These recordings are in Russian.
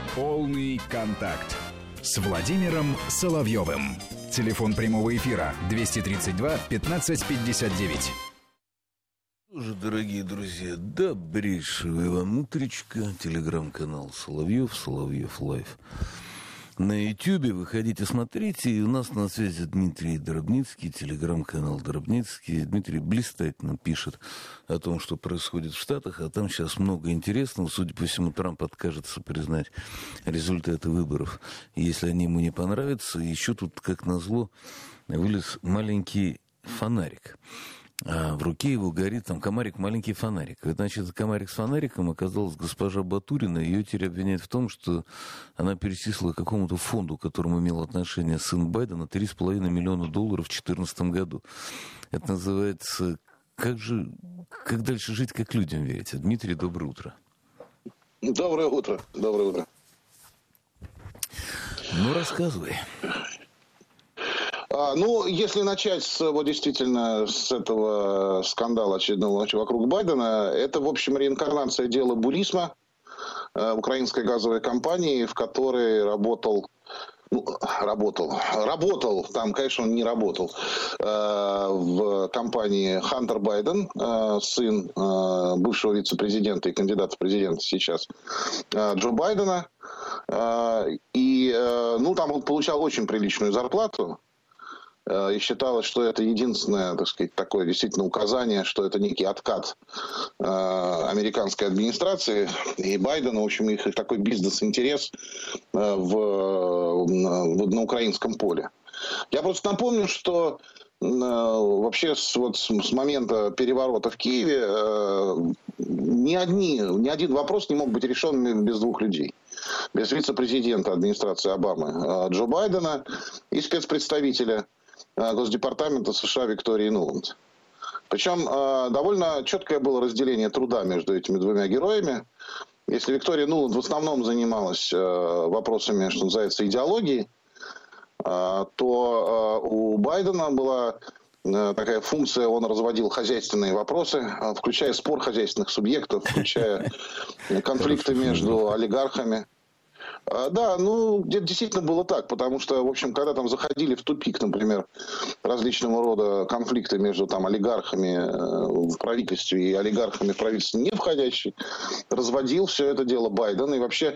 Полный контакт с Владимиром Соловьевым. Телефон прямого эфира 232 1559. Тоже, дорогие друзья, добрейшего вам утречка. Телеграм-канал Соловьев, Соловьев Лайв. На Ютьюбе выходите, смотрите. И у нас на связи Дмитрий Дробницкий, телеграм-канал Дробницкий. Дмитрий блистательно пишет о том, что происходит в Штатах, а там сейчас много интересного. Судя по всему, Трамп откажется признать результаты выборов, если они ему не понравятся. Еще тут, как назло, вылез маленький фонарик. А в руке его горит там комарик, маленький фонарик. Значит, комарик с фонариком оказалась госпожа Батурина. Ее теперь обвиняют в том, что она перечислила какому-то фонду, к которому имел отношение сын Байдена, $3,5 миллиона в 2014 году. Это называется «Как дальше жить, как людям верить». Дмитрий, доброе утро. Доброе утро. Доброе утро. Ну, рассказывай. Если начать действительно с этого скандала очередного вокруг Байдена, это, в общем, реинкарнация дела Бурисма, украинской газовой компании, в которой работал, там, конечно, он не работал, в компании Хантер Байден, сын бывшего вице-президента и кандидата в президенты сейчас Джо Байдена, и там он получал очень приличную зарплату. И считалось, что это единственное, так сказать, такое действительно указание, что это некий откат американской администрации и Байдена, в общем, их такой бизнес-интерес на украинском поле. Я просто напомню, что вообще с момента переворота в Киеве ни один вопрос не мог быть решен без двух людей. Без вице-президента администрации Обамы Джо Байдена и спецпредставителя Госдепартамента США Виктории Нуланд. Причем довольно четкое было разделение труда между этими двумя героями. Если Виктория Нуланд в основном занималась вопросами, что называется, идеологии, то у Байдена была такая функция, он разводил хозяйственные вопросы, включая спор хозяйственных субъектов, включая конфликты между олигархами. Да, где-то действительно было так, потому что, в общем, когда там заходили в тупик, например, различного рода конфликты между олигархами в правительстве и олигархами в правительстве не входящие, разводил все это дело Байден. И вообще,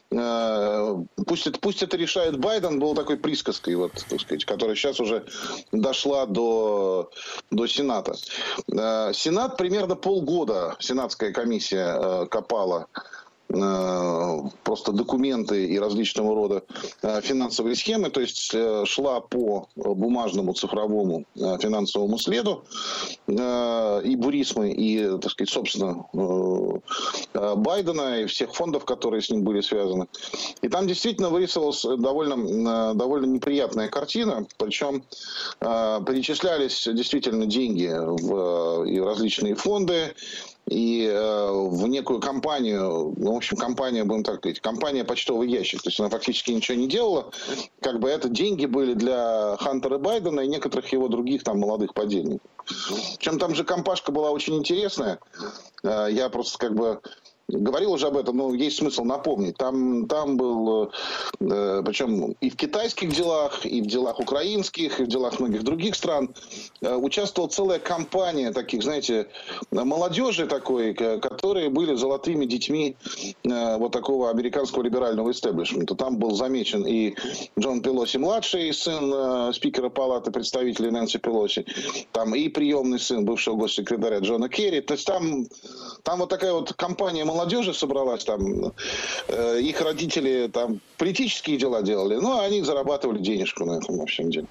пусть это решает Байден, был такой присказкой, так сказать, которая сейчас уже дошла до Сената. Сенат примерно полгода, сенатская комиссия копала просто документы и различного рода финансовые схемы, то есть шла по бумажному цифровому финансовому следу и Бурисмы, и, так сказать, собственно, Байдена и всех фондов, которые с ним были связаны. И там действительно вырисовалась довольно неприятная картина, причем перечислялись действительно деньги в различные фонды, и в некую компанию, в общем, компания, будем так говорить, компания «Почтовый ящик», то есть она фактически ничего не делала, это деньги были для Хантера Байдена и некоторых его других молодых подельников. Причем там же компашка была очень интересная, я просто говорил уже об этом, но есть смысл напомнить. Там был, причем и в китайских делах, и в делах украинских, и в делах многих других стран, участвовала целая компания таких, знаете, молодежи такой, которые были золотыми детьми такого американского либерального истеблишмента. Там был замечен и Джон Пелоси-младший, сын спикера Палаты представителей Нэнси Пелоси, там и приемный сын бывшего госсекретаря Джона Керри. То есть там такая компания молодежи собралась, их родители политические дела делали, но они зарабатывали денежку на этом, во всем деле.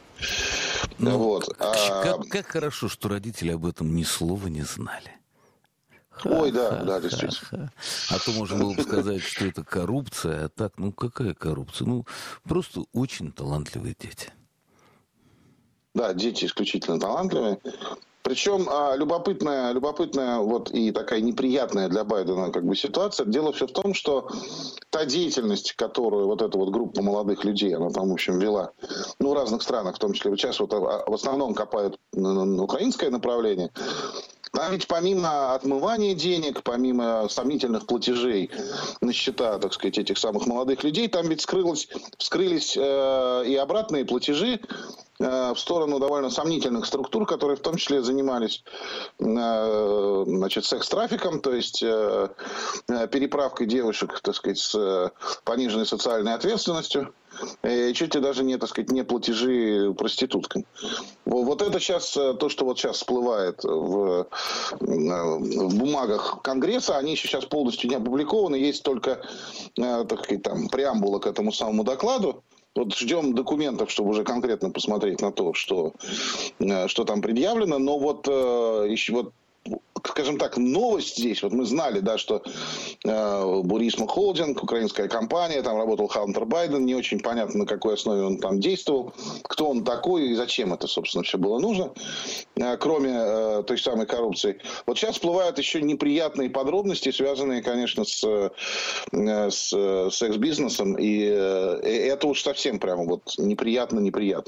Как хорошо, что родители об этом ни слова не знали. Ой, да, действительно. А то можно было бы сказать, что это коррупция, а так, какая коррупция? Просто очень талантливые дети. Да, дети исключительно талантливые. Причем любопытная и такая неприятная для Байдена ситуация. Дело все в том, что та деятельность, которую эта группа молодых людей, она там, в общем, вела, в разных странах, в том числе сейчас в основном копают на украинское направление. Там ведь помимо отмывания денег, помимо сомнительных платежей на счета, так сказать, этих самых молодых людей, там ведь вскрылись и обратные платежи в сторону довольно сомнительных структур, которые в том числе занимались, значит, секс-трафиком, то есть переправкой девушек, так сказать, с пониженной социальной ответственностью. И чуть ли даже не, так сказать, не платежи проституткам. Вот это сейчас, то, что вот сейчас всплывает в бумагах Конгресса, они еще сейчас полностью не опубликованы, есть только, так сказать, там, преамбула к этому самому докладу. Вот ждем документов, чтобы уже конкретно посмотреть на то, что там предъявлено. Но вот еще вот, скажем так, новость здесь, вот мы знали, да, что Бурисма Холдинг, украинская компания, там работал Хантер Байден, не очень понятно, на какой основе он там действовал, кто он такой и зачем это, собственно, все было нужно, кроме той самой коррупции. Вот сейчас всплывают еще неприятные подробности, связанные, конечно, с секс-бизнесом, и это уж совсем прямо вот неприятно.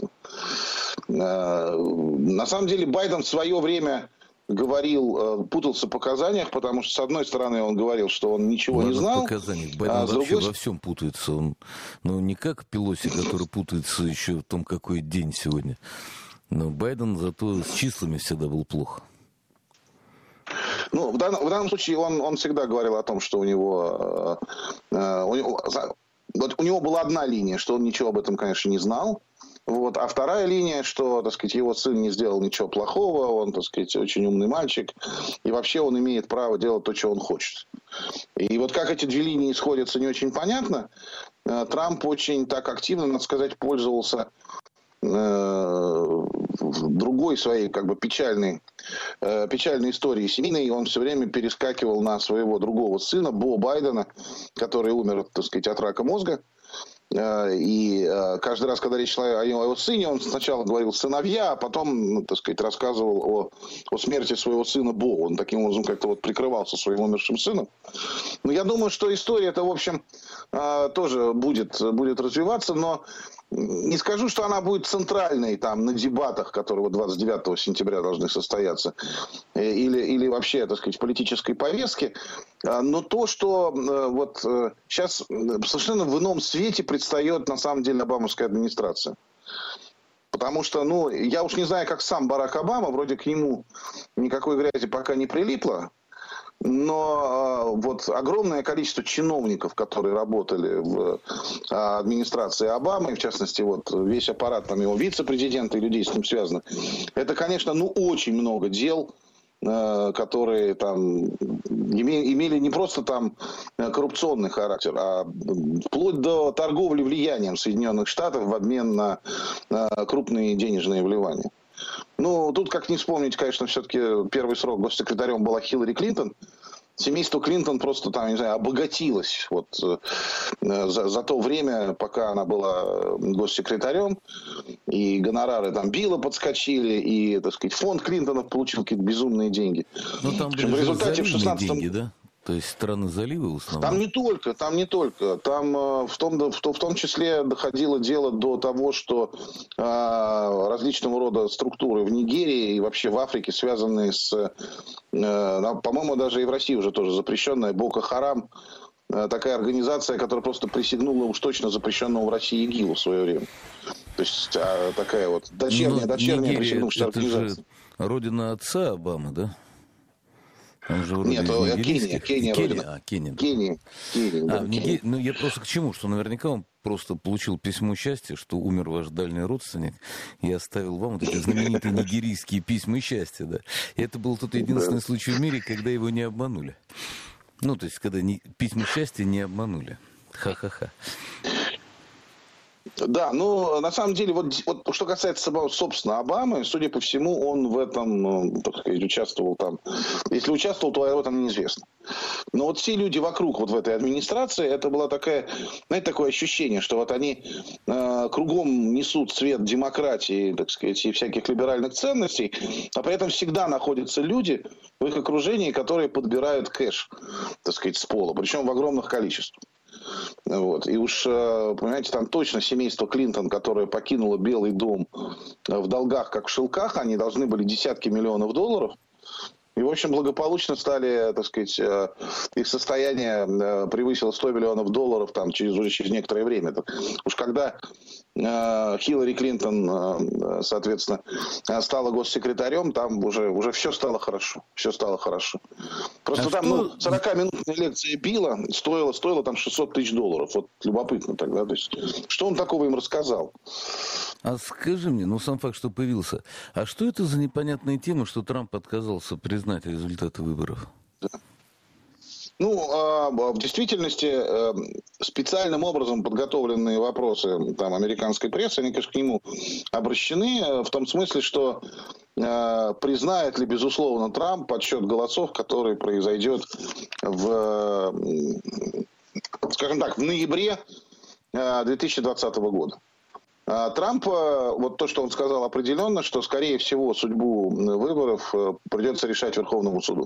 На самом деле Байден в свое время говорил, путался в показаниях, потому что, с одной стороны, он говорил, что он ничего не знал. Байден вообще во всем путается. Он, не как Пелоси, который путается еще в том, какой день сегодня. Но Байден зато с числами всегда был плохо. В данном случае он всегда говорил о том, что у него была одна линия, что он ничего об этом, конечно, не знал. Вот. А вторая линия, что, так сказать, его сын не сделал ничего плохого, он, так сказать, очень умный мальчик, и вообще он имеет право делать то, что он хочет. И вот как эти две линии сходятся, не очень понятно. Трамп очень так активно, надо сказать, пользовался другой своей, как бы, печальной историей семейной. Он все время перескакивал на своего другого сына, Бо Байдена, который умер, так сказать, от рака мозга. И каждый раз, когда речь шла о его сыне, он сначала говорил «сыновья», а потом, так сказать, рассказывал о смерти своего сына Бо. Он таким образом как-то вот прикрывался своим умершим сыном. Но я думаю, что история эта, в общем, тоже будет развиваться, но не скажу, что она будет центральной там на дебатах, которые 29 сентября должны состояться, или вообще, так сказать, в политической повестке. Но то, что вот сейчас совершенно в ином свете предстает на самом деле обамовская администрация. Потому что, я уж не знаю, как сам Барак Обама, вроде к нему никакой грязи пока не прилипло. Но вот огромное количество чиновников, которые работали в администрации Обамы, в частности, вот весь аппарат там его вице-президента и людей с ним связанных, это, конечно, очень много дел, которые там имели не просто там коррупционный характер, а вплоть до торговли влиянием Соединенных Штатов в обмен на крупные денежные вливания. Тут как не вспомнить, конечно, все-таки первый срок госсекретарем была Хиллари Клинтон. Семейство Клинтон просто там, не знаю, обогатилось вот за то время, пока она была госсекретарем, и гонорары там Билла подскочили, и, так сказать, фонд Клинтонов получил какие-то безумные деньги. Там были в результате деньги, да? То есть страны залива в основном? Там не только. Там в том числе доходило дело до того, что различного рода структуры в Нигерии и вообще в Африке, связанные с, по-моему, даже и в России уже тоже запрещенная Боко Харам, такая организация, которая просто присягнула уж точно запрещенному в России ИГИЛу в свое время. То есть такая вот дочерняя присягнувшая организация. Это же родина отца Обамы, да? Нет, Кения. Кения. Я просто к чему? Что наверняка он просто получил письмо счастья, что умер ваш дальний родственник, и оставил вам вот эти знаменитые нигерийские письма счастья, да. И это был тот единственный случай в мире, когда его не обманули. То есть, когда письма счастья не обманули. Ха-ха-ха. Да, на самом деле, вот что касается, собственно, Обамы, судя по всему, он в этом, так сказать, участвовал там. Если участвовал, то об этом неизвестно. Но вот все люди вокруг вот в этой администрации, это было такое ощущение, что вот они кругом несут цвет демократии, так сказать, и всяких либеральных ценностей, а при этом всегда находятся люди в их окружении, которые подбирают кэш, так сказать, с пола, причем в огромных количествах. Вот. И уж, понимаете, там точно семейство Клинтон, которое покинуло Белый дом в долгах, как в шелках, они должны были десятки миллионов долларов. И, в общем, благополучно стали, так сказать, их состояние превысило $100 миллионов там, уже через некоторое время. Уж когда Хиллари Клинтон, соответственно, стала госсекретарем, там уже все стало хорошо. Все стало хорошо. Просто там 40-минутная лекция Билла стоила там $600 тысяч. Вот любопытно тогда. То есть, что он такого им рассказал? А скажи мне, сам факт, что появился, а что это за непонятная тема, что Трамп отказался признать результаты выборов? В действительности специальным образом подготовленные вопросы там, американской прессы, они, конечно, к нему обращены в том смысле, что признает ли, безусловно, Трамп подсчет голосов, который произойдет скажем так, в ноябре 2020 года. Трамп, вот то, что он сказал определенно, что, скорее всего, судьбу выборов придется решать Верховному суду.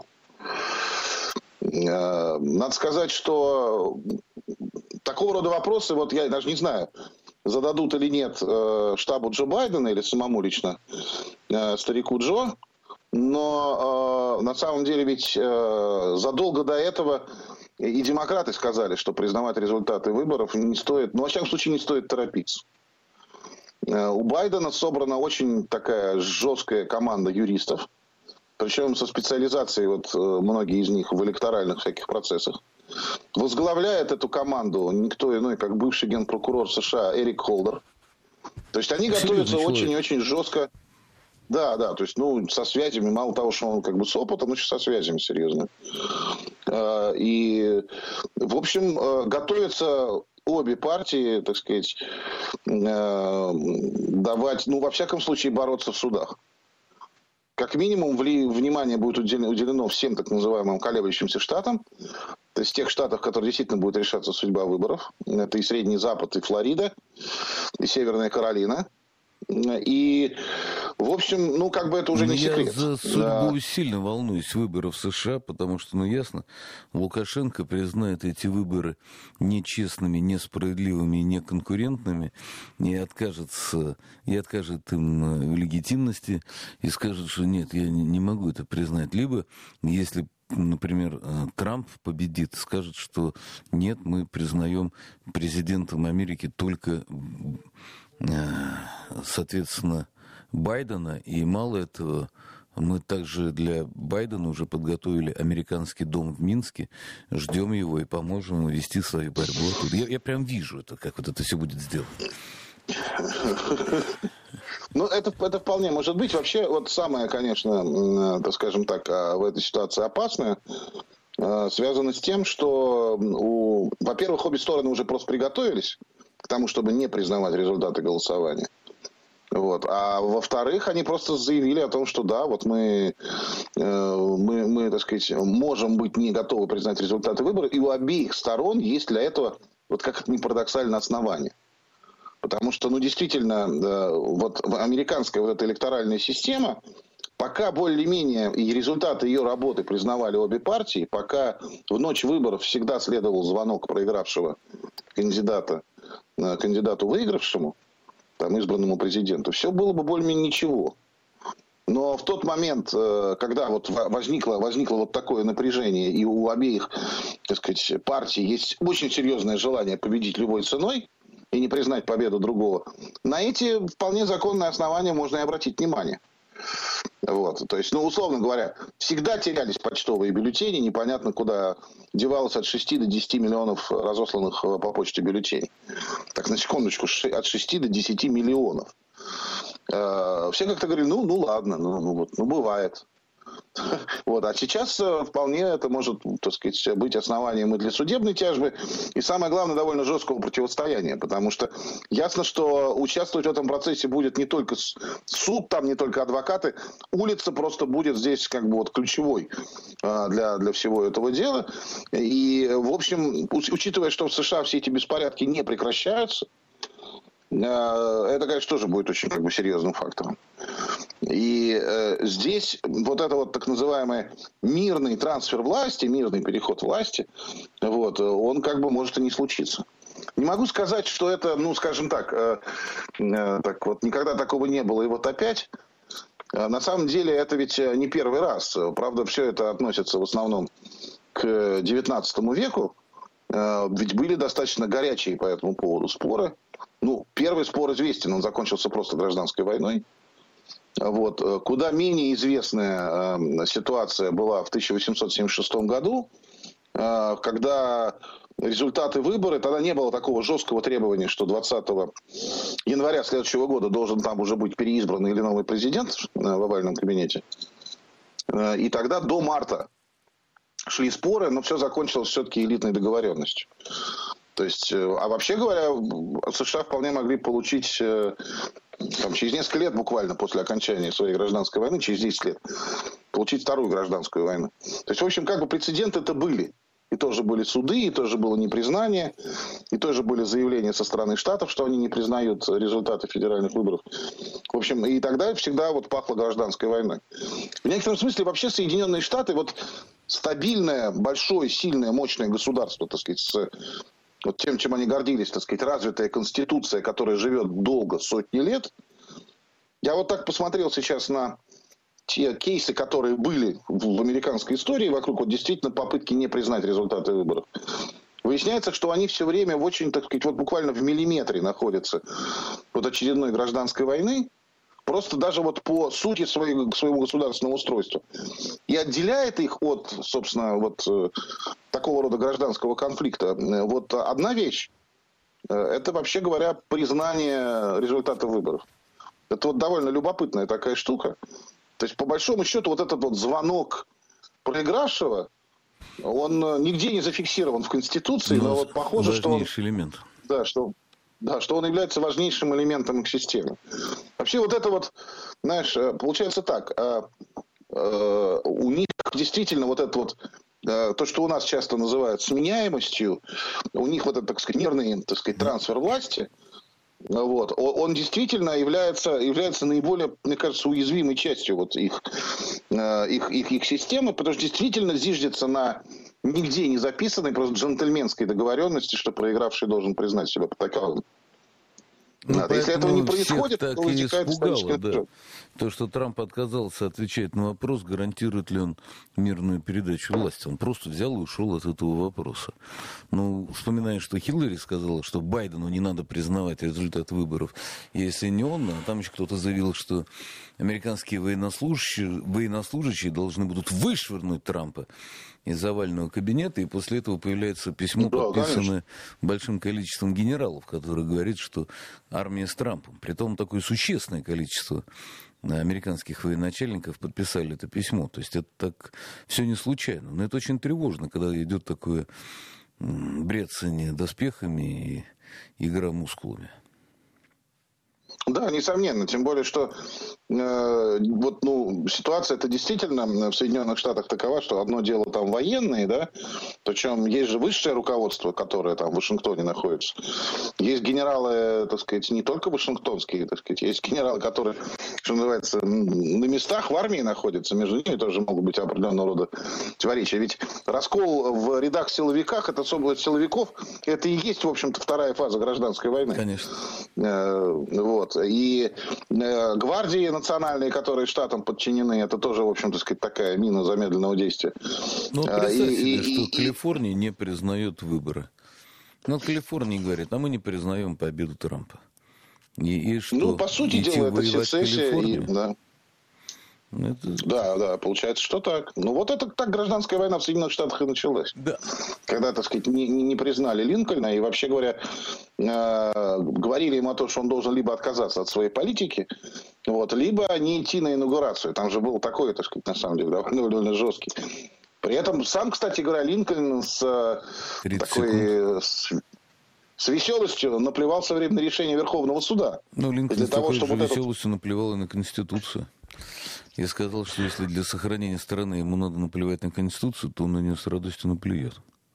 Надо сказать, что такого рода вопросы, вот я даже не знаю, зададут или нет штабу Джо Байдена или самому лично старику Джо, но на самом деле ведь задолго до этого и демократы сказали, что признавать результаты выборов не стоит, во всяком случае не стоит торопиться. У Байдена собрана очень такая жесткая команда юристов, причем со специализацией, вот многие из них в электоральных всяких процессах. Возглавляет эту команду никто иной, как бывший генпрокурор США Эрик Холдер. То есть они готовятся очень-очень жестко. Да, то есть, со связями, мало того, что он как бы с опытом, но еще со связями, серьезно. И, в общем, готовятся обе партии, так сказать, давать, во всяком случае, бороться в судах. Как минимум, внимание будет уделено всем так называемым колеблющимся штатам, то есть тех штатов, в которых действительно будет решаться судьба выборов. Это и Средний Запад, и Флорида, и Северная Каролина. И, в общем, как бы это уже не секрет. Я за судьбу сильно волнуюсь выборов в США, потому что, ясно, Лукашенко признает эти выборы нечестными, несправедливыми, неконкурентными, и откажет им в легитимности, и скажет, что нет, я не могу это признать. Либо, если, например, Трамп победит, скажет, что нет, мы признаем президентом Америки только, соответственно, Байдена, и мало этого, мы также для Байдена уже подготовили американский дом в Минске, ждем его и поможем ему вести свою борьбу. Я прям вижу это, как вот это все будет сделано. Это вполне может быть. Вообще, вот самое, конечно, так скажем так, в этой ситуации опасное, связано с тем, что, во-первых, обе стороны уже просто приготовились к тому, чтобы не признавать результаты голосования. Вот. А во-вторых, они просто заявили о том, что да, вот мы, так сказать, можем быть не готовы признать результаты выборов, и у обеих сторон есть для этого, вот как это ни парадоксально, основание. Потому что, действительно, вот американская вот эта электоральная система, пока более-менее и результаты ее работы признавали обе партии, пока в ночь выборов всегда следовал звонок проигравшего кандидату выигравшему, избранному президенту, все было бы более-менее ничего. Но в тот момент, когда вот возникло вот такое напряжение, и у обеих, так сказать, партий есть очень серьезное желание победить любой ценой и не признать победу другого, на эти вполне законные основания можно и обратить внимание. Вот. То есть, условно говоря, всегда терялись почтовые бюллетени, непонятно куда девалось от 6 до 10 миллионов разосланных по почте бюллетеней. Так, на секундочку, от 6 до 10 миллионов. Все как-то говорили, ладно, бывает. Вот. А сейчас вполне это может, так сказать, быть основанием и для судебной тяжбы, и самое главное, довольно жесткого противостояния, потому что ясно, что участвовать в этом процессе будет не только суд, там не только адвокаты, улица просто будет здесь как бы вот ключевой для всего этого дела. И, в общем, учитывая, что в США все эти беспорядки не прекращаются, это, конечно, тоже будет очень как бы серьезным фактором. И здесь вот это вот так называемый мирный трансфер власти, мирный переход власти, вот, он как бы может и не случиться. Не могу сказать, что это, скажем так, так вот никогда такого не было, и вот опять. На самом деле это ведь не первый раз. Правда, все это относится в основном к XIX веку. Ведь были достаточно горячие по этому поводу споры. Ну, первый спор известен, он закончился просто гражданской войной. Вот. Куда менее известная ситуация была в 1876 году, когда результаты выборов, тогда не было такого жесткого требования, что 20 января следующего года должен там уже быть переизбран или новый президент в овальном кабинете. И тогда до марта шли споры, но все закончилось все-таки элитной договоренностью. То есть, а вообще говоря, США вполне могли получить там, через несколько лет буквально после окончания своей гражданской войны, через 10 лет, получить вторую гражданскую войну. То есть, в общем, как бы прецеденты-то были. И тоже были суды, и тоже было непризнание, и тоже были заявления со стороны штатов, что они не признают результаты федеральных выборов. В общем, и тогда всегда вот пахло гражданской войной. В некотором смысле вообще Соединенные Штаты, вот стабильное, большое, сильное, мощное государство, так сказать, с вот тем, чем они гордились, так сказать, развитая конституция, которая живет долго, сотни лет. Я вот так посмотрел сейчас на те кейсы, которые были в американской истории вокруг вот действительно попытки не признать результаты выборов. Выясняется, что они все время в очень, так сказать, вот буквально в миллиметре находятся от очередной гражданской войны, просто даже вот по сути своего государственного устройства. И отделяет их от, собственно, вот такого рода гражданского конфликта вот одна вещь. Это, вообще говоря, признание результатов выборов. Это вот довольно любопытная такая штука. То есть, по большому счету, вот этот вот звонок проигравшего, он нигде не зафиксирован в Конституции, но вот похоже, что он... элемент. Да, что он является важнейшим элементом их системы. Вообще вот это вот, знаешь, получается так, у них действительно вот это вот, то, что у нас часто называют сменяемостью, у них вот этот, так сказать, нервный, так сказать, трансфер власти, вот, он действительно является наиболее, мне кажется, уязвимой частью вот их системы, потому что действительно зиждется на нигде не записанной просто джентльменской договоренности, что проигравший должен признать себя таковым. Если этого не происходит, так то и возникает испугало, да. То, что Трамп отказался отвечать на вопрос, гарантирует ли он мирную передачу власти. Он просто взял и ушел от этого вопроса. Ну, вспоминая, что Хиллари сказала, что Байдену не надо признавать результат выборов, если не он, а там еще кто-то заявил, что американские военнослужащие должны будут вышвырнуть Трампа из овального кабинета, и после этого появляется письмо, подписанное большим количеством генералов, которое говорит, что армия с Трампом. Притом такое существенное количество американских военачальников подписали это письмо. То есть это так все не случайно. Но это очень тревожно, когда идет такое бряцание доспехами и игра мускулами. Да, несомненно. Тем более, что ситуация это действительно в Соединенных Штатах такова, что одно дело там военные, да, причем есть же высшее руководство, которое там в Вашингтоне находится. Есть генералы, так сказать, не только вашингтонские, так сказать, есть генералы, которые, что называется, на местах в армии находятся, между ними тоже могут быть определенного рода противоречия. Ведь раскол в рядах силовиков, это и есть, в общем-то, вторая фаза гражданской войны. Конечно. Вот. И гвардии национальные, которые штатам подчинены, это тоже, в общем-то, сказать, такая мина замедленного действия. Ну, представь себе, что Калифорния не признает выборы. Но Калифорния говорит, а мы не признаем победу Трампа. И что? Ну, по сути дела, это сецессия. Да, получается, что так. Ну, вот это так гражданская война в Соединенных Штатах и началась. Да. Когда, так сказать, не признали Линкольна и, вообще говоря, говорили ему о том, что он должен либо отказаться от своей политики, вот, либо не идти на инаугурацию. Там же был такой, так сказать, на самом деле, довольно жесткий. При этом сам, кстати говоря, Линкольн с веселостью наплевал все время на решение Верховного суда. Ну, Линкольн с такой же веселостью наплевал и на Конституцию. Я сказал, что если для сохранения страны ему надо наплевать на Конституцию, то он на нее с радостью наплюет.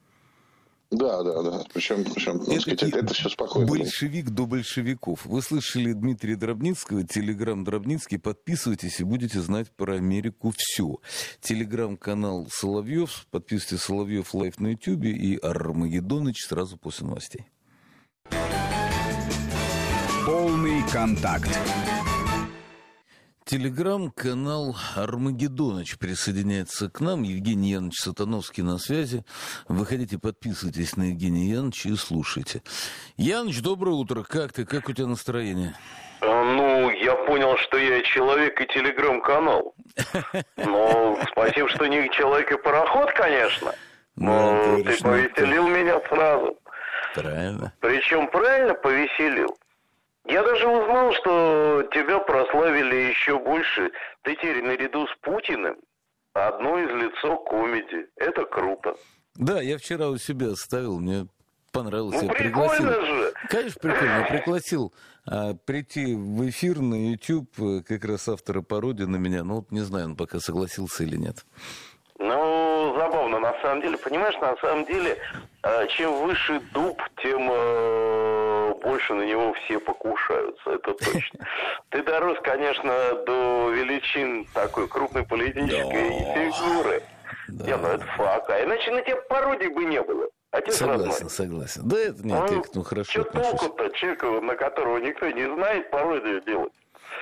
Да. Причем это все спокойно. Большевик до большевиков. Вы слышали Дмитрия Дробницкого, телеграм Дробницкий. Подписывайтесь и будете знать про Америку все. Телеграм-канал Соловьев. Подписывайтесь Соловьев Лайв на Ютьюбе и Армагеддоныч сразу после новостей. Полный контакт. Телеграм-канал «Армагеддоныч» присоединяется к нам. Евгений Янович Сатановский на связи. Выходите, подписывайтесь на Евгения Яновича и слушайте. Яныч, доброе утро. Как ты? Как у тебя настроение? Ну, я понял, что я человек и телеграм-канал. Ну, спасибо, что не человек и пароход, конечно. Но ты повеселил меня сразу. Правильно. Причем правильно повеселил. Я даже узнал, что тебя прославили еще больше. Ты теперь наряду с Путиным одно из лицо комедии. Это круто. Да, я вчера у себя оставил, мне понравилось. Ну, я прикольно же. Конечно, прикольно. Я пригласил прийти в эфир на YouTube как раз автора пародии на меня. Ну, вот не знаю, он пока согласился или нет. Ну, забавно, на самом деле. Понимаешь, на самом деле, чем выше дуб, тем больше на него все покушаются, это точно. Ты дорос, конечно, до величин такой крупной политической фигуры. Не, ну это факт. А иначе на тебя пародий бы не было. Согласен. Да это не ты, ну хорошо. Что толку-то человека, на которого никто не знает, пародию делать?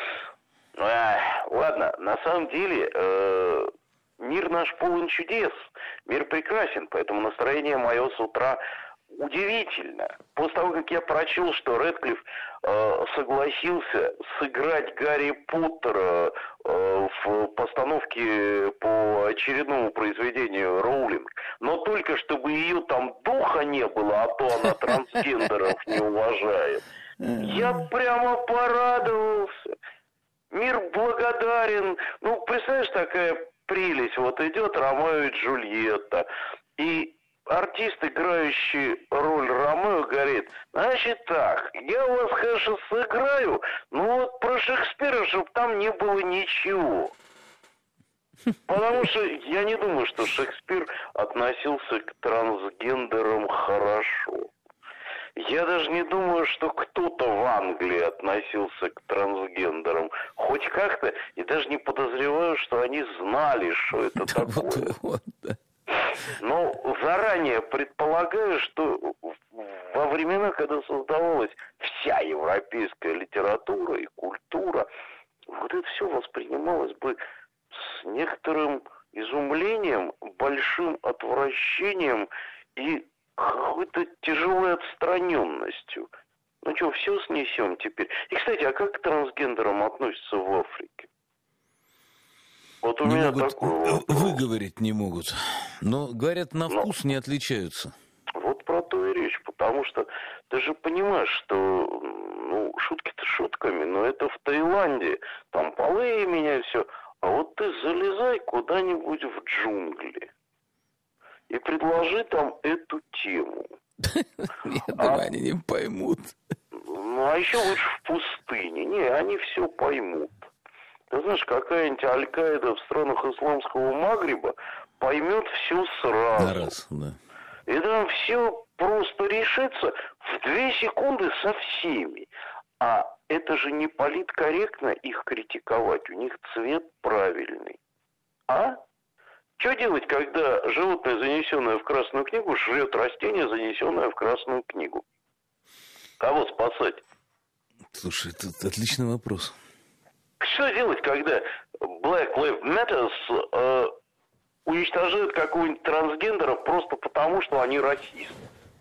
Ладно, на самом деле... Мир наш полон чудес, мир прекрасен, поэтому настроение мое с утра удивительно. После того, как я прочел, что Рэдклифф согласился сыграть Гарри Поттера в постановке по очередному произведению Роулинг, но только чтобы ее там духа не было, а то она трансгендеров не уважает, я прямо порадовался. Мир благодарен. Ну, представляешь, такая... прелесть. Вот идет Ромео и Джульетта. И артист, играющий роль Ромео, говорит, значит так, я у вас, конечно, сыграю, но вот про Шекспира, чтобы там не было ничего. Потому что я не думаю, что Шекспир относился к трансгендерам хорошо. Я даже не думаю, что кто-то в Англии относился к трансгендерам хоть как-то, и даже не подозреваю, что они знали, что это такое. Но заранее предполагаю, что во времена, когда создавалась вся европейская литература и культура, вот это все воспринималось бы с некоторым изумлением, большим отвращением и какой-то тяжелой отстраненностью. Ну что, все снесем теперь. И, кстати, а как к трансгендерам относятся в Африке? Вот у не меня могут, такой вопрос. Выговорить не могут. Но, говорят, на вкус не отличаются. Вот про то и речь. Потому что ты же понимаешь, что ну, шутки-то шутками, но это в Таиланде. Там полы меняют все. А вот ты залезай куда-нибудь в джунгли и предложи там эту тему. Я думаю, они не поймут. Ну, а еще лучше в пустыне. Не, они все поймут. Ты знаешь, какая-нибудь Аль-Каида в странах исламского Магриба поймет все сразу. На раз, да. И там все просто решится в 2 секунды со всеми. А это же не политкорректно их критиковать. У них цвет правильный. А? Что делать, когда животное, занесенное в Красную книгу, жрет растение, занесенное в Красную книгу? Кого спасать? Слушай, это отличный вопрос. Что делать, когда Black Lives Matter уничтожают какого-нибудь трансгендера просто потому, что они расисты?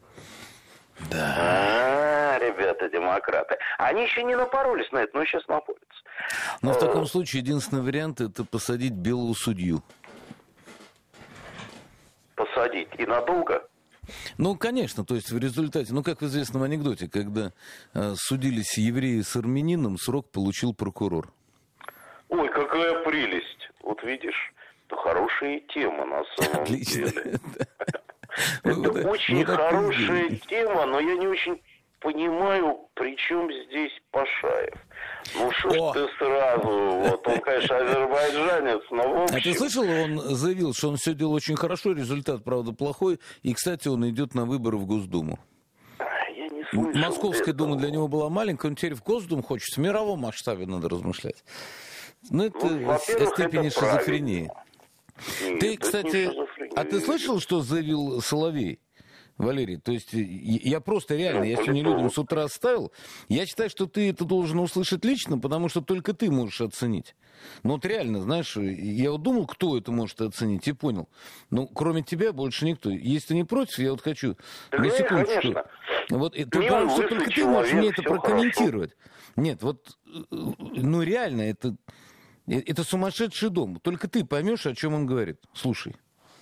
Да. Ребята, демократы. Они еще не напоролись на это, но сейчас напорятся. Но в таком случае единственный вариант — это посадить белого судью. Посадить. И надолго? Ну, конечно, то есть в результате, ну, как в известном анекдоте, когда судились евреи с армянином, срок получил прокурор. Ой, какая прелесть. Вот видишь, это хорошая тема на самом деле. Это очень хорошая тема, но я не очень понимаю, при чем здесь Пашаев. Ну что ж ты сразу, вот он, конечно, азербайджанец, но в общем... А ты слышал, он заявил, что он все делал очень хорошо, результат, правда, плохой, и, кстати, он идет на выборы в Госдуму. Я не слышал. Московская дума для него была маленькая, он теперь в Госдуму хочет, в мировом масштабе надо размышлять. Ну, это о степени шизофрении. Ты, кстати, а ты слышал, что заявил Соловей? Валерий, то есть я просто реально, я сегодня людям с утра оставил, я считаю, что ты это должен услышать лично, потому что только ты можешь оценить. Ну вот реально, знаешь, я вот думал, кто это может оценить, и понял. Ну, кроме тебя больше никто. Если ты не против, я вот хочу на секундочку. Вот, потому что только ты можешь мне это прокомментировать. Хорошо. Нет, вот, ну реально, это сумасшедший дом. Только ты поймешь, о чем он говорит. Слушай.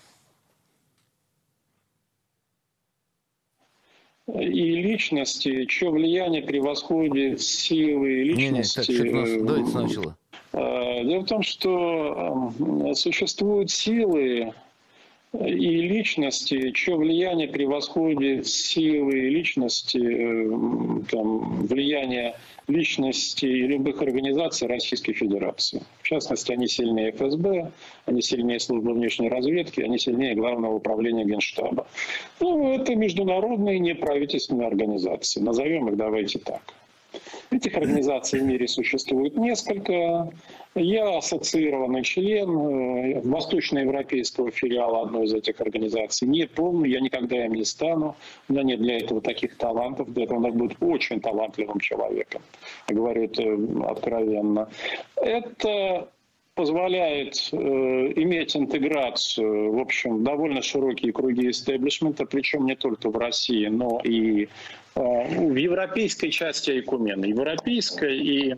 И личности, чье влияние превосходит силы личности. Давайте сначала. Дело в том, что существуют силы и личности, чье влияние превосходит силы личности, там, влияние личности любых организаций Российской Федерации. В частности, они сильнее ФСБ, они сильнее службы внешней разведки, они сильнее Главного управления Генштаба. Ну, это международные неправительственные организации. Назовем их давайте так. Этих организаций в мире существует несколько. Я ассоциированный член восточноевропейского филиала одной из этих организаций. Не полный, я никогда им не стану. У меня нет для этого таких талантов. Для этого надо быть очень талантливым человеком. Я говорю это откровенно. Это позволяет иметь интеграцию, в общем, довольно широкие круги истеблишмента, причем не только в России, но и в европейской части Айкумены. Европейской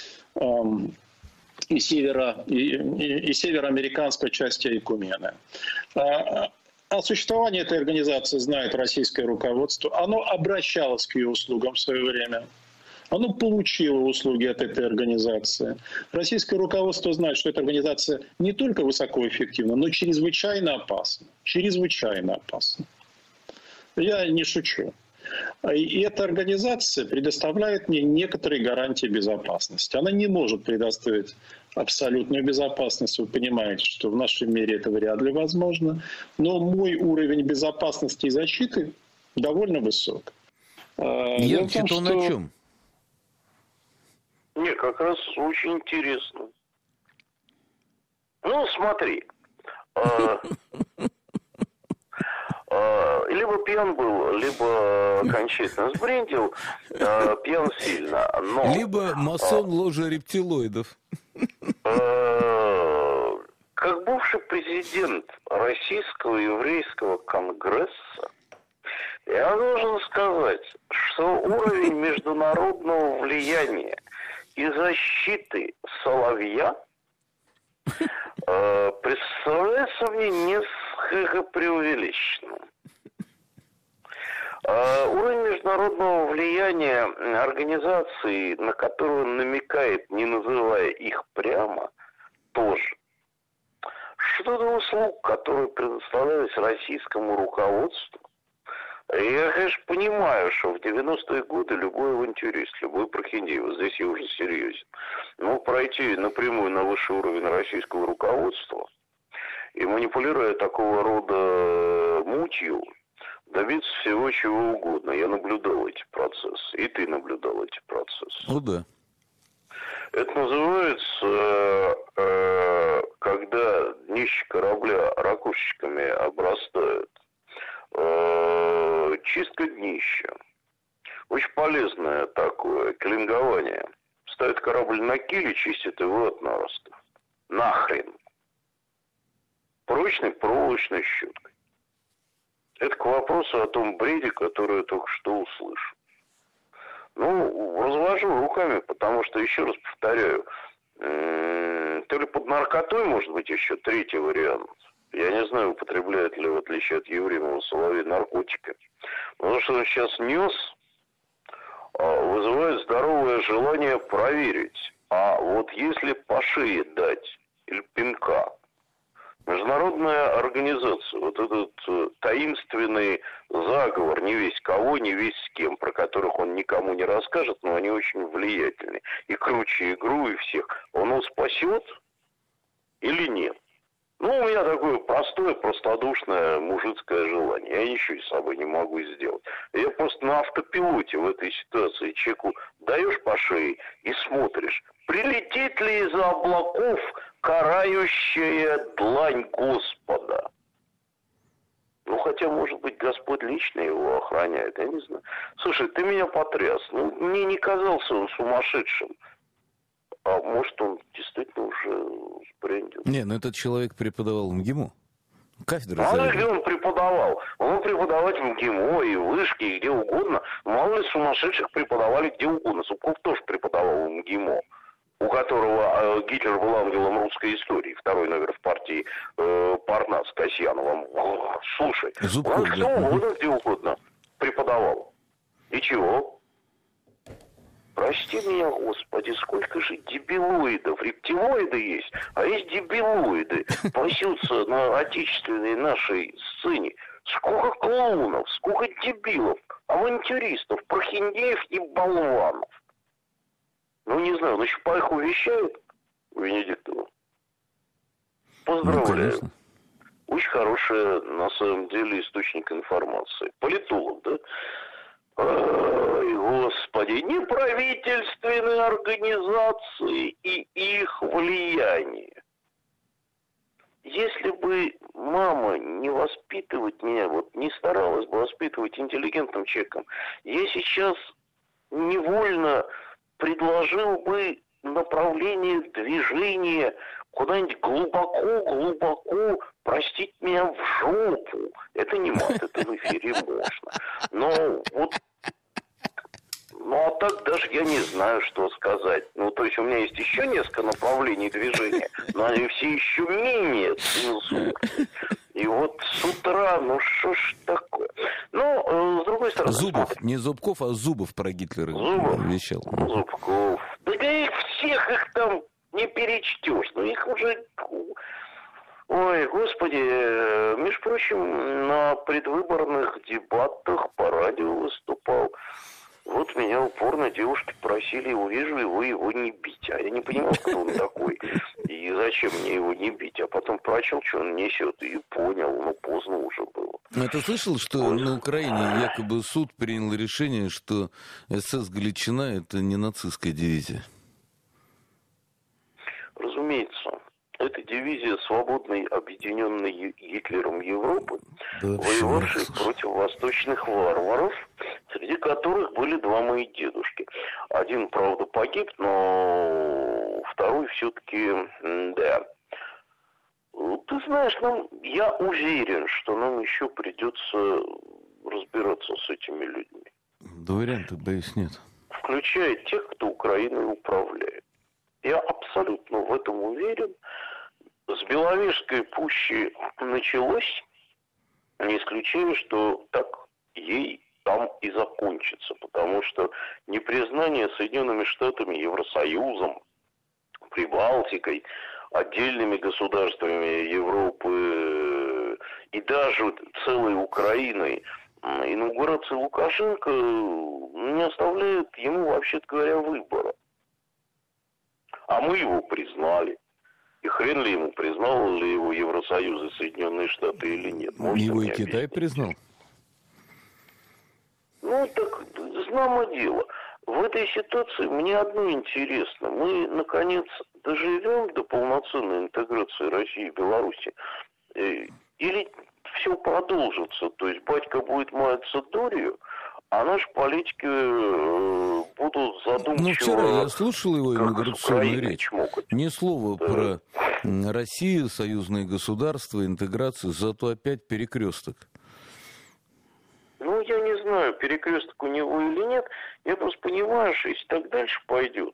и североамериканской части Айкумены. О существовании этой организации знает российское руководство. Оно обращалось к ее услугам в свое время. Оно получило услуги от этой организации. Российское руководство знает, что эта организация не только высокоэффективна, но чрезвычайно опасна. Чрезвычайно опасна. Я не шучу. И эта организация предоставляет мне некоторые гарантии безопасности. Она не может предоставить абсолютную безопасность. Вы понимаете, что в нашем мире это вряд ли возможно. Но мой уровень безопасности и защиты довольно высок. Я читал на чем? Не, как раз очень интересно. Ну, смотри. Либо пьян был, либо окончательно сбрендил, пьян сильно. Но, либо масон ложа рептилоидов. Как бывший президент Российского еврейского конгресса, я должен сказать, что уровень международного влияния и защиты Соловья представляется мне несколько преувеличенным. Уровень международного влияния организаций, на которую он намекает, не называя их прямо, тоже. Что до услуг, которые предоставлялись российскому руководству, я, конечно, понимаю, что в 90-е годы любой авантюрист, любой прохиндей, вот здесь я уже серьезен, мог пройти напрямую на высший уровень российского руководства и, манипулируя такого рода мутью, добиться всего чего угодно. Я наблюдал эти процессы, и ты наблюдал эти процессы. Ну да. Это называется, когда днище корабля ракушечками обрастают. Чистка днища. Очень полезное такое клингование. Ставит корабль на киль и чистит его от наростов. Нахрен. Прочной проволочной щеткой. Это к вопросу о том бреде, который я только что услышал. Ну, развожу руками, потому что, еще раз повторяю, то ли под наркотой, может быть, еще третий вариант. Я не знаю, употребляет ли, в отличие от Ефремова Соловей, наркотики. Но то, что он сейчас нес, вызывает здоровое желание проверить. А вот если по шее дать или пинка, международная организация, вот этот таинственный заговор, не весь кого, не весь с кем, про которых он никому не расскажет, но они очень влиятельны. И круче игру, и всех. Он его спасет или нет? Ну, у меня такое простое, простодушное мужицкое желание. Я ничего с собой не могу сделать. Я просто на автопилоте в этой ситуации человеку даешь по шее и смотришь, прилетит ли из-за облаков карающая длань Господа. Ну, хотя, может быть, Господь лично его охраняет, я не знаю. Слушай, ты меня потряс. Ну, мне не казался он сумасшедшим. А может, он действительно уже сбрендил. Не, ну этот человек преподавал в МГИМО. Кафедра Мало ли заведует. где он преподавал. Он мог преподавать в МГИМО и в Вышке, и где угодно. Мало ли сумасшедших преподавали где угодно. Зубков тоже преподавал в МГИМО, у которого Гитлер был ангелом русской истории. Второй номер в партии Парнас с Касьяновым. Слушай, Зубков, он кто угодно, где угодно преподавал. И чего? Прости меня, Господи, сколько же дебилоидов. Рептилоиды есть, а есть дебилоиды. Пасются на отечественной нашей сцене. Сколько клоунов, сколько дебилов, авантюристов, прохиндеев и болванов. Ну, не знаю, он Чапаеву вещает Венедиктову. Поздравляю. Ну, очень хороший, на самом деле, источник информации. Политолог, да? Ой, Господи, неправительственные организации и их влияние. Если бы мама не воспитывать меня, вот не старалась бы воспитывать интеллигентным человеком, я сейчас невольно предложил бы направление движения куда-нибудь глубоко, простить меня, в жопу. Это не мат, это в эфире можно. Но вот, ну а так даже я не знаю, что сказать. Ну, то есть у меня есть еще несколько направлений движения, но они все еще менее цензурные. И вот с утра, ну что ж такое? Ну, с другой стороны... Зубов, не Зубков, а Зубов про Гитлера вещал. Зубков. Да их всех их там не перечтешь. Ну, их уже... Ой, Господи, между прочим, на предвыборных дебатах по радио выступал. Вот меня упорно девушки просили, увижу его не бить. А я не понимал, кто он такой. И зачем мне его не бить. А потом прочел, что он несет, и понял. Ну, поздно уже было. А ты слышал, что на Украине якобы суд принял решение, что СС Галичина — это не нацистская дивизия? Разумеется. Это дивизия свободной, объединенной Гитлером Европы, да, воевавшей против восточных варваров, среди которых были два мои дедушки. Один, правда, погиб, но второй все-таки, да. Ты знаешь, я уверен, что нам еще придется разбираться с этими людьми. Да вариантов, боюсь, нет. Включая тех, кто Украиной управляет. Я абсолютно в этом уверен. С Беловежской пущи началось, не исключаю, что так ей там и закончится, потому что непризнание Соединенными Штатами, Евросоюзом, Прибалтикой, отдельными государствами Европы и даже целой Украиной, инаугурация Лукашенко не оставляет ему, вообще-то говоря, выбора. А мы его признали. И хрен ли ему, признал ли его Евросоюз и Соединенные Штаты или нет. Можете его и мне Китай объяснить? признал? Ну, так, знамо дело. В этой ситуации мне одно интересно. Мы, наконец, доживем до полноценной интеграции России и Беларуси? Или все продолжится? То есть батька будет маяться дурью, а наши политики будут задумчиво... Ну, вчера я слушал его инаугурационную речь. чмокать. Ни слова про Россию, союзные государства, интеграцию, зато опять перекресток. Ну, я не знаю, перекресток у него или нет. Я просто понимаю, что если так дальше пойдет,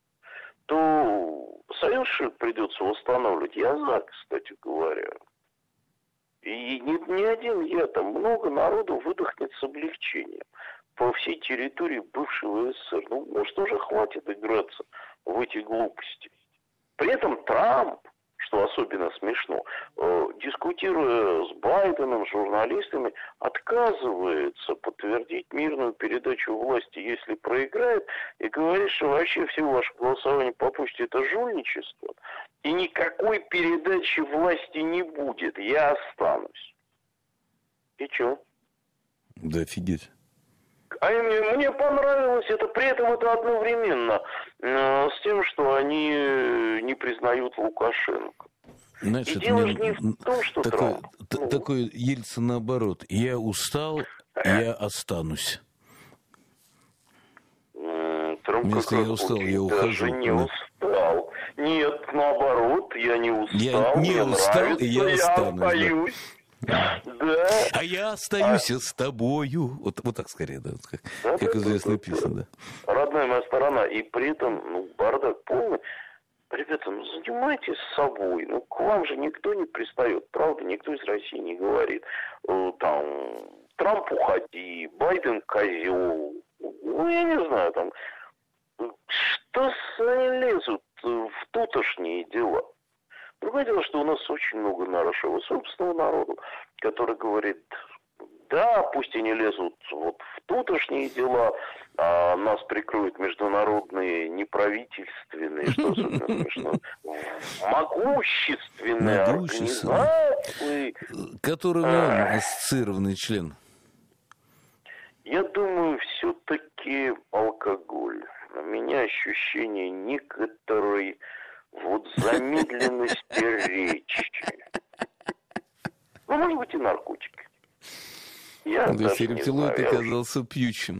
то союз придется восстанавливать. Я за, кстати говоря. И не один я, там много народу выдохнет с облегчением по всей территории бывшего СССР. Ну, может, уже хватит играться в эти глупости. При этом Трамп, что особенно смешно, дискутируя с Байденом, с журналистами, отказывается подтвердить мирную передачу власти, если проиграет, и говорит, что вообще все ваше голосование по почте — это жульничество, и никакой передачи власти не будет, я останусь. И что? Да офигеть. А мне понравилось это, при этом это одновременно с тем, что они не признают Лукашенко. Знаешь, И дело же не в том, что Трамп... Такой Ельцин наоборот. Я устал, я останусь. Трамп Если я устал, я ухожу. Даже не устал. Нет, наоборот, я не устал. Я не устал, нравится, и я останусь. Да. А я остаюсь с тобою. Вот так скорее, да. Как известная песня, да. Родная моя сторона. И при этом, бардак полный. Ребята, занимайтесь собой. К вам же никто не пристает. Правда, никто из России не говорит. Там, Трамп уходи, Байден козел. Я не знаю, там, что лезут в тутошние дела. Другое дело, что у нас очень много нашего собственного народа, который говорит, да, пусть и не лезут вот в тутошние дела, а нас прикроют международные неправительственные, что особенно смешно, могущественные организации. Которым он ассоциированный член. Я думаю, все-таки алкоголь. У меня ощущение некоторой замедленности речи. Может быть, и наркотики. Я даже не знаю. Рептилоид оказался пьющим.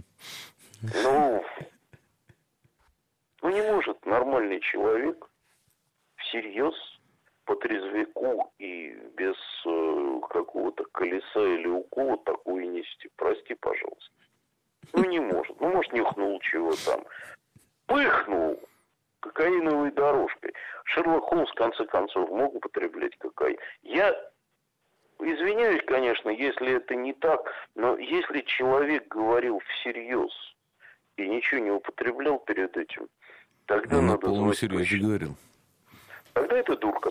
Не может нормальный человек всерьез по трезвяку и без какого-то колеса или укола такое нести. Прости, пожалуйста. Не может. Может, нюхнул чего там. Пыхнул кокаиновой дорожкой. Шерлок Холмс, в конце концов, мог употреблять кокаин. Я извиняюсь, конечно, если это не так, но если человек говорил всерьез и ничего не употреблял перед этим, тогда надо звать серьезе говорил. Тогда это дурка.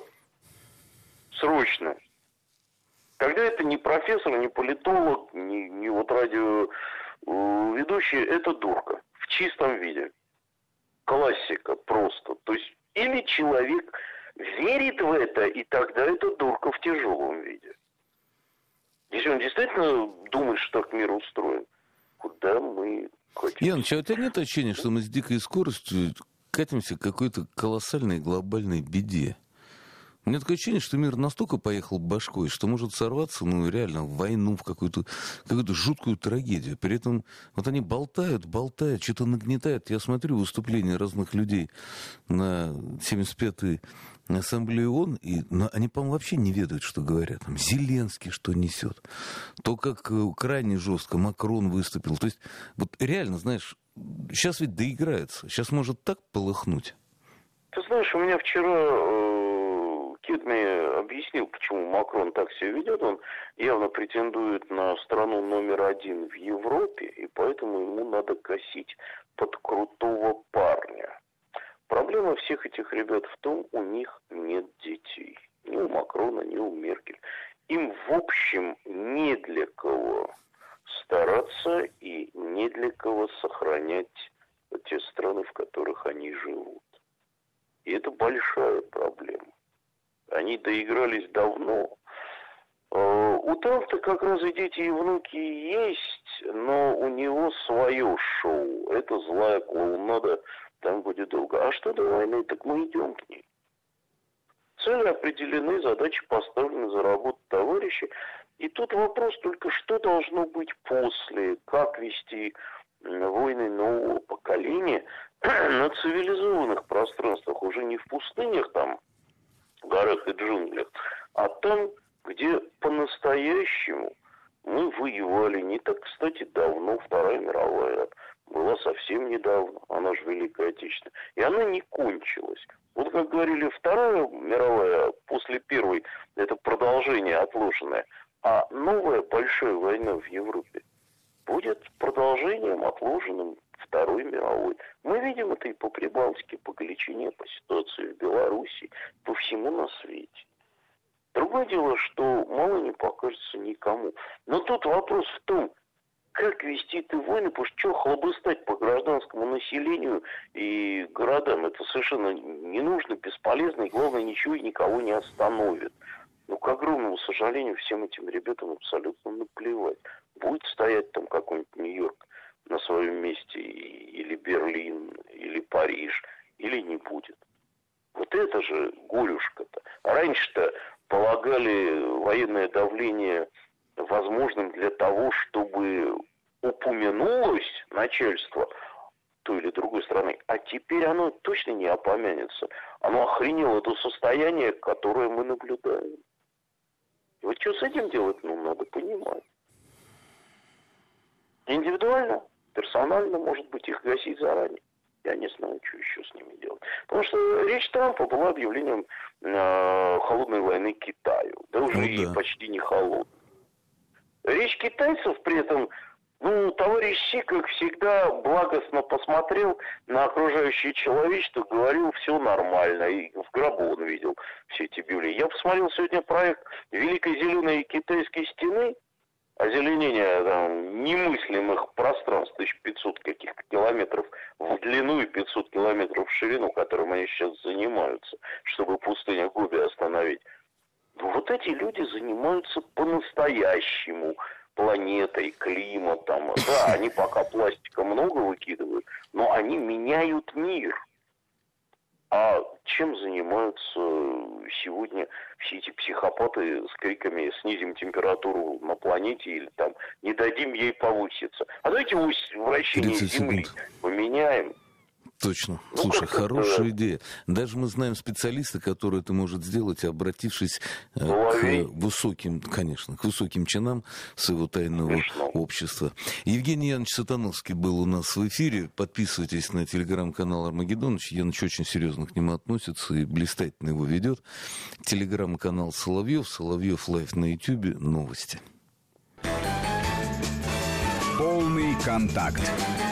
Срочно. Тогда это не профессор, не политолог, не вот радиоведущий, это дурка. В чистом виде. Классика просто. То есть или человек верит в это, и тогда это дурка в тяжелом виде. Если он действительно думает, что так мир устроен, куда мы хотим? Яныч, а у тебя нет ощущения, что мы с дикой скоростью катимся к какой-то колоссальной глобальной беде? У меня такое ощущение, что мир настолько поехал башкой, что может сорваться, реально, в войну, в какую-то жуткую трагедию. При этом вот они болтают, что-то нагнетают. Я смотрю выступления разных людей на 75-й Ассамблее ООН, и они, по-моему, вообще не ведают, что говорят. Там Зеленский что несет. То, как крайне жестко Макрон выступил. То есть, вот реально, знаешь, сейчас ведь доиграется. Сейчас может так полыхнуть. Ты знаешь, у меня вчера Кедми объяснил, почему Макрон так себя ведет. Он явно претендует на страну номер 1 в Европе, и поэтому ему надо косить под крутого парня. Проблема всех этих ребят в том, у них нет детей. Ни у Макрона, ни у Меркель. Им, в общем, не для кого стараться и не для кого сохранять те страны, в которых они живут. И это большая проблема. Они доигрались давно. У Трампа как раз и дети, и внуки есть, но у него свое шоу. Это злая клоунада, там будет долго. А что до войны, так мы идем к ней. Цели определены, задачи поставлены, заработать товарищи. И тут вопрос только, что должно быть после, как вести войны нового поколения на цивилизованных пространствах, уже не в пустынях там, горах и джунглях, а там, где по-настоящему мы воевали не так, кстати, давно. Вторая мировая была совсем недавно, она же Великая Отечественная, и она не кончилась. Вот как говорили, Вторая мировая после Первой это продолжение отложенное, а новая большая война в Европе будет продолжением отложенным Второй мировой. Мы видим это и по Прибалтике, по Галичине, по ситуации в Беларуси, по всему на свете. Другое дело, что мало не покажется никому. Но тут вопрос в том, как вести эти войны, потому что хлобыстать по гражданскому населению и городам, это совершенно не нужно, бесполезно, и главное, ничего и никого не остановит. Но, к огромному сожалению, всем этим ребятам абсолютно наплевать. Будет стоять там какой-нибудь Нью-Йорк на своем месте, или Берлин, или Париж, или не будет. Вот это же горюшка-то. Раньше-то минимальное давление возможным для того, чтобы упомянулось начальство той или другой страны, а теперь оно точно не опомянется. Оно охренело до состояния, которое мы наблюдаем. И вот что с этим делать, надо понимать. Индивидуально, персонально, может быть, их гасить заранее. Я не знаю, что еще с ними делать. Потому что речь Трампа была объявлением холодной войны Китаю. Да уже и почти не холодной. Речь китайцев при этом, товарищ Си, как всегда, благостно посмотрел на окружающее человечество, говорил, все нормально. И в гробу он видел все эти объявления. Я посмотрел сегодня проект Великой Зеленой Китайской стены, озеленение немыслимых пространств, 1500 каких-то километров в длину и 500 километров в ширину, которым они сейчас занимаются, чтобы пустыню Гоби остановить. Вот эти люди занимаются по-настоящему планетой, климатом. Да, они пока пластика много выкидывают, но они меняют мир. А чем занимаются сегодня все эти психопаты с криками «снизим температуру на планете» или там «не дадим ей повыситься». А давайте вращение Земли поменяем. Точно. Слушай, хорошая идея. Даже мы знаем специалиста, который это может сделать, обратившись к высоким, к высоким чинам своего тайного общества. Евгений Янович Сатановский был у нас в эфире. Подписывайтесь на телеграм-канал Армагеддонович. Яныч очень серьезно к нему относится и блистательно его ведет. Телеграм-канал Соловьев, Соловьев Лайв на Ютьюбе. Новости. Полный контакт.